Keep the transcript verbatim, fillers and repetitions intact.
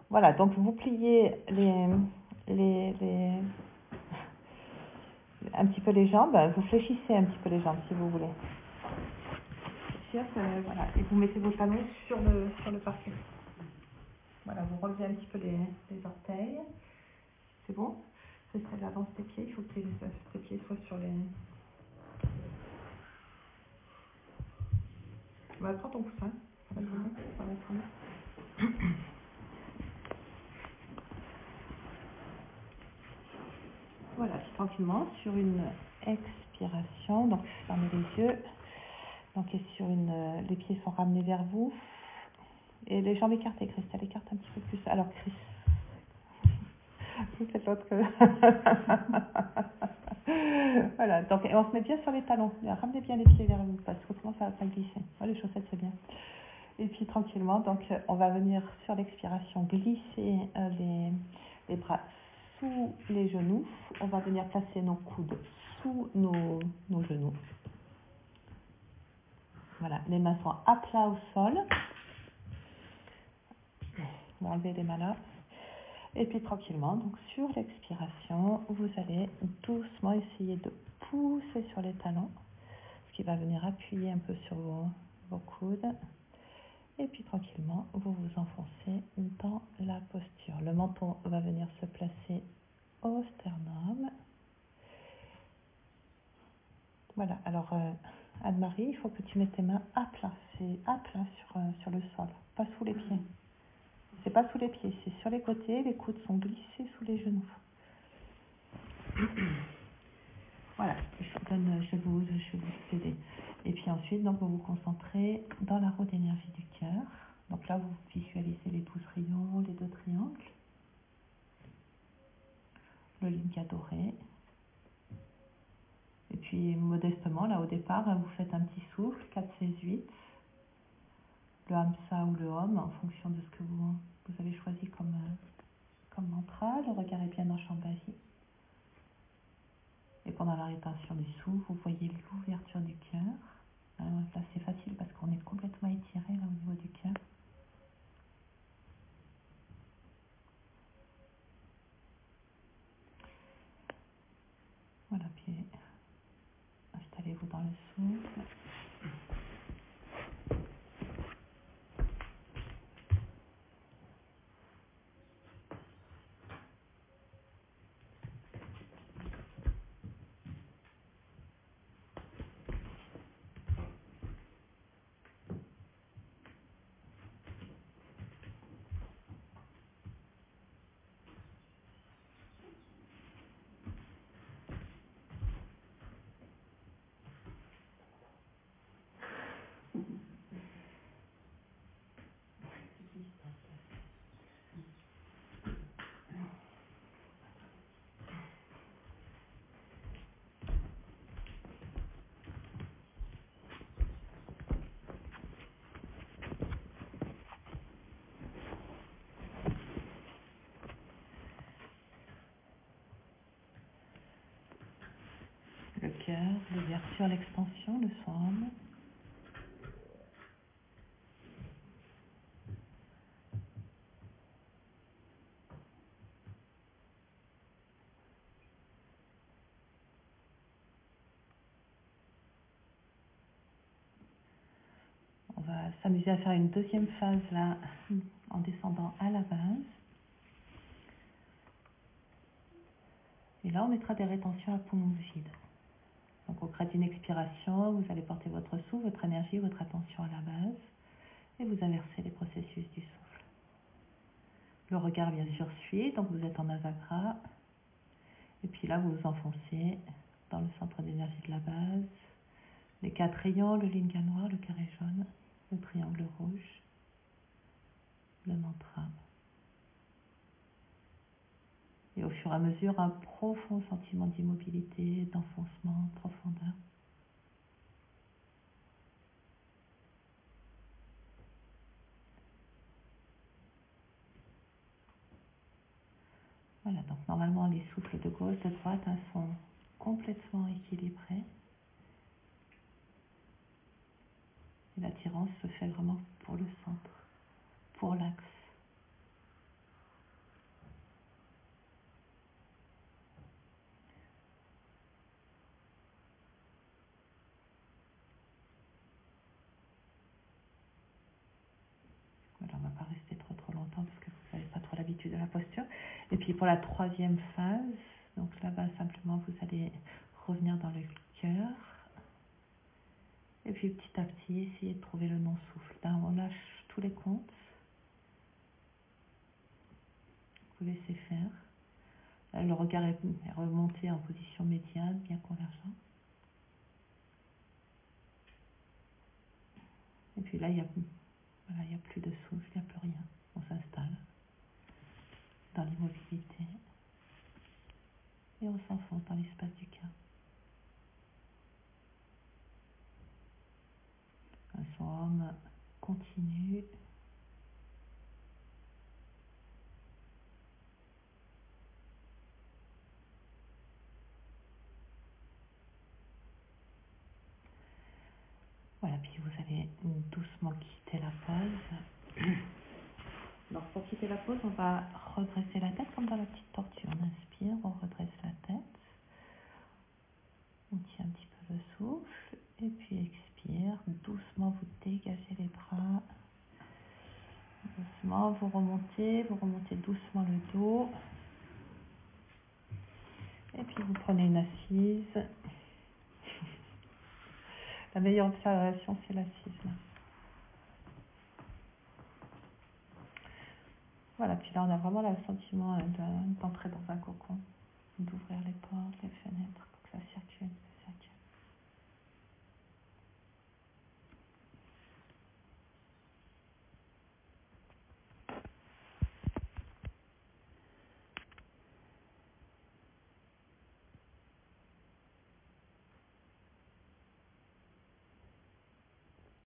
Voilà, donc vous pliez les, les, les, un petit peu les jambes, vous fléchissez un petit peu les jambes si vous voulez. Voilà, et vous mettez vos talons sur le, sur le parquet. Voilà, vous relevez un petit peu les, les orteils. C'est bon? Restez l'avance des pieds, il faut que tes, tes pieds soient sur les... Bah, prends ton coussin, ça va être bon, ça va être bon. Voilà, puis tranquillement, sur une expiration, donc fermez les yeux. Donc, et sur une, les pieds sont ramenés vers vous. Et les jambes écartées, Christelle, écarte un petit peu plus. Alors, Chris, vous faites l'autre. Voilà, donc et on se met bien sur les talons. Ramenez bien les pieds vers vous, parce qu'autrement, ça va pas glisser. Oh, les chaussettes, c'est bien. Et puis, tranquillement, donc, on va venir sur l'expiration glisser euh, les, les bras sous les genoux. On va venir placer nos coudes sous nos, nos genoux. Voilà, les mains sont à plat au sol. On va enlever les mains là. Et puis tranquillement, donc sur l'expiration, vous allez doucement essayer de pousser sur les talons, ce qui va venir appuyer un peu sur vos, vos coudes. Et puis tranquillement, vous vous enfoncez dans la posture. Le menton va venir se placer au sternum. Voilà, alors euh, Anne-Marie, il faut que tu mettes tes mains à plat, c'est à plat sur, euh, sur le sol, pas sous les pieds. C'est pas sous les pieds, c'est sur les côtés, les coudes sont glissés sous les genoux. Voilà, je, donne, je, vous, je vais vous aider. Et puis ensuite, donc, vous vous concentrez dans la roue d'énergie du cœur. Donc là, vous visualisez les douze rayons, les deux triangles, le linga doré. Et puis modestement, là au départ, vous faites un petit souffle, quatre, seize, huit. Le hamsa ou le om, en fonction de ce que vous, vous avez choisi comme, comme mantra. Le regard est bien en Shambhavi. Et pendant la rétention du souffle, vous voyez l'ouverture du cœur. Là, c'est facile parce qu'on est complètement étiré là, au niveau du cœur. Voilà, puis installez-vous dans le souffle. Le cœur, l'ouverture, l'expansion, le somme. On va s'amuser à faire une deuxième phase là, en descendant à la base. Et là, on mettra des rétentions à poumons vides. Donc, au gré d'une expiration, vous allez porter votre souffle, votre énergie, votre attention à la base et vous inversez les processus du souffle. Le regard, bien sûr, suit, donc vous êtes en nasagra. Et puis là, vous vous enfoncez dans le centre d'énergie de la base. Les quatre rayons, le linga noir, le carré jaune, le triangle rouge, le mantra. Et au fur et à mesure, un profond sentiment d'immobilité, d'enfoncement, de profondeur. Voilà, donc normalement les souffles de gauche, de droite hein, sont complètement équilibrés. Et l'attirance se fait vraiment pour le centre, pour l'axe. l'habitude de la posture. Et puis pour la troisième phase, donc là-bas simplement vous allez revenir dans le cœur. Et puis petit à petit, essayez de trouver le non-souffle. Là, on lâche tous les comptes. Vous laissez faire. Là, le regard est remonté en position médiane, bien convergent. Et puis là, il n'y a, voilà, il y a plus de souffle, il n'y a plus rien. On s'installe dans l'immobilité et on s'enfonce dans l'espace du cœur. Un somme continue. Voilà, puis vous allez doucement quitter la pose. Donc pour quitter la pose, on va redresser la tête comme dans la petite tortue. On inspire, on redresse la tête. On tient un petit peu le souffle. Et puis expire. Doucement, vous dégagez les bras. Doucement, vous remontez. Vous remontez doucement le dos. Et puis vous prenez une assise. La meilleure observation, c'est l'assise. Voilà, puis là, on a vraiment le sentiment d'entrer dans un cocon, d'ouvrir les portes, les fenêtres, pour que ça circule.